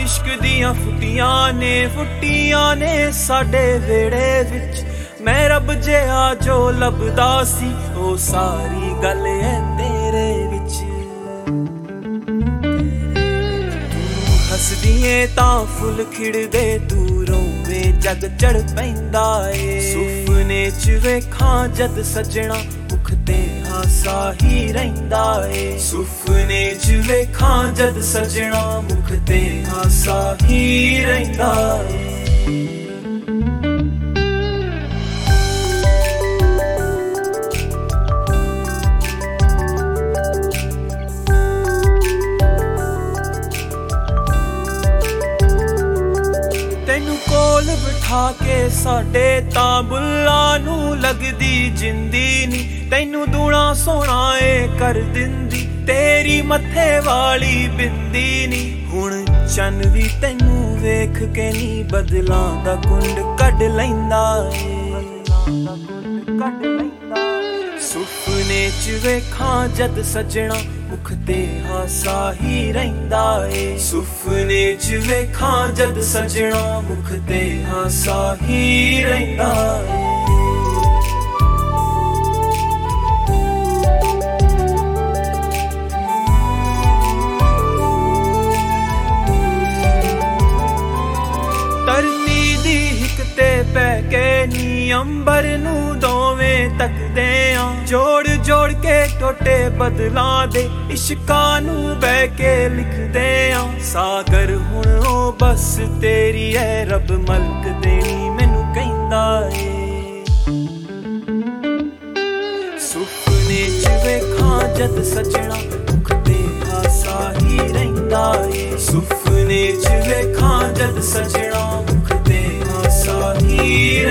इश्क दियां फुट्टियां ने साडे वेड़े विच। मैं रब जिहा जो लभदा सी ओ सारी गल है तेरे विच। तू हसदीए तां फुल खिड़दे, तू रोवे जद चढ़ पैंदा ए। सुपने च वेखां जद सजना मुख ते हासा ही रहिंदा ए। सुपने च वेखां जद सजना मुख ते हासा ही रहिंदा ए। कोल बिठा के साडे तां बुल्लां नूं लगदी जिंदी नी। तैनू दूना सोना ए कर दिंदी तेरी मत्थे वाली बिंदी नी। हुण चन भी तैनू वेख के नी बदलां दा कुंड कढ लैंदा ए। सुपने च वेखां जद सजना मुख ते हासा ही रहिंदा ए। सुपने च वेखां जद सजना मुख ते हासा ही रहिंदा ए। धरती दी हिक ते पै के नी अंबर नूं दोवें तकदे आ। जोड़ जोड़ के टोटे बदलां दे इश्कां नूं बह के लिखदे आ। सागर हुण ओ बस तेरी है रब मलक देनी मैनू कहिंदा ए। सुपने च वेखां जद सजना मुख ते हासा ही रहिंदा ए। सुपने च वेखां जद सजना मुख ते हासा ही